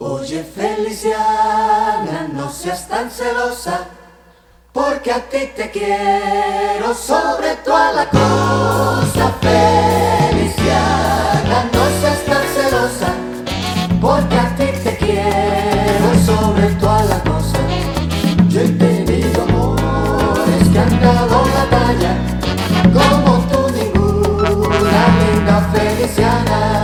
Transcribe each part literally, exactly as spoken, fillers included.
Oye Feliciana, no seas tan celosa, porque a ti te quiero sobre toda la cosa. Feliciana, no seas tan celosa, porque a ti te quiero sobre toda la cosa. Yo he tenido amores que han dado la talla, como tú ninguna, linda Feliciana.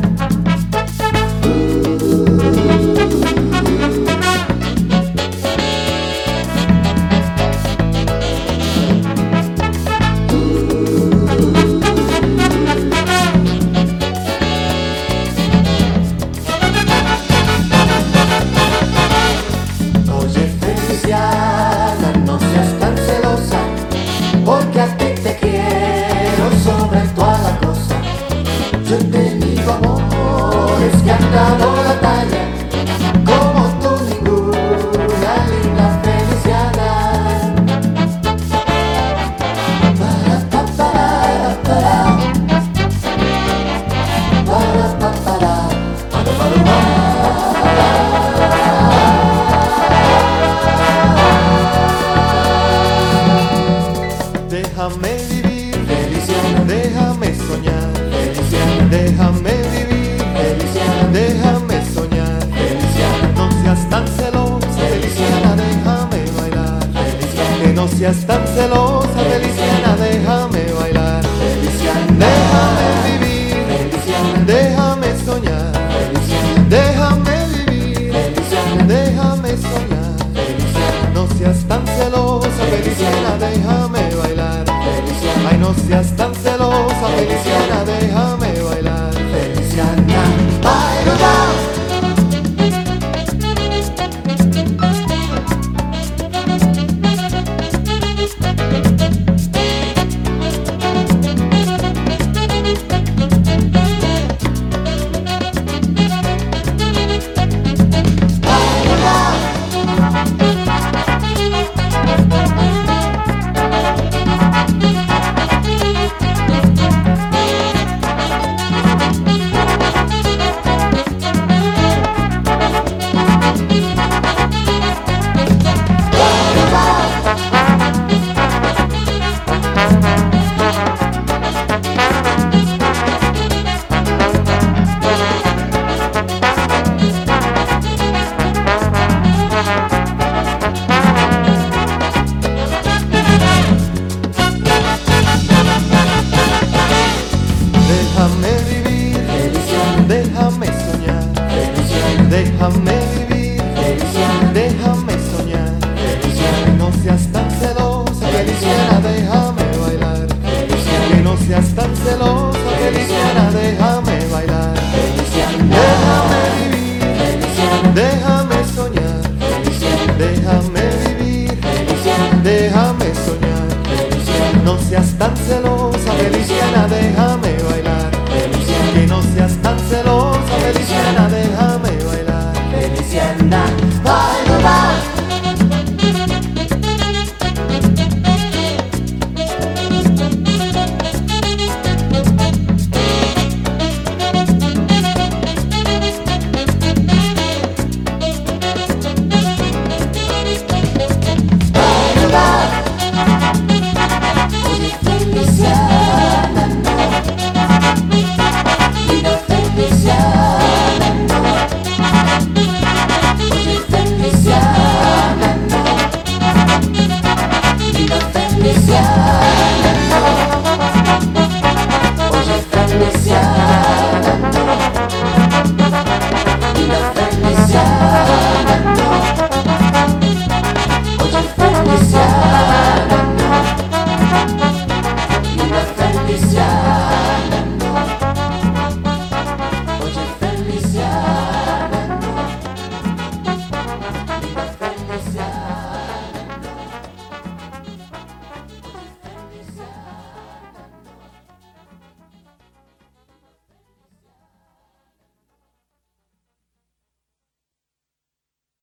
No seas tan celosa, porque a ti te quiero sobre toda la cosa. Yo he tenido amores que han dado la talla, como tú ninguna, linda Feliciana. Para pa para para, para pa para, para para para. Déjame vivir, Feliciana, déjame soñar, Feliciana, déjame vivir, Feliciana, déjame soñar. Feliciana, No seas tan celosa, Feliciana, déjame bailar. Que no seas tan celosa, Feliciana, déjame bailar. Déjame vivir, déjame soñar, déjame vivir, déjame soñar. No seas tan celosa, Feliciana, déjame bailar. Ay, no seas tan celosa, Feliciana, déjame bailar. Feliciana, baila. Déjame vivir, déjame soñar, déjame